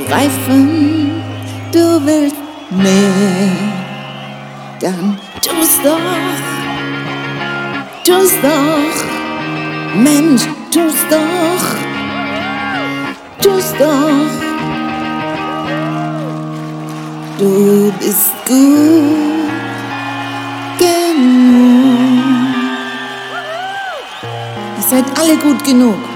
begreifen, du willst mehr, dann tu's doch, Mensch, tu's doch, du bist gut genug. Ihr seid alle gut genug.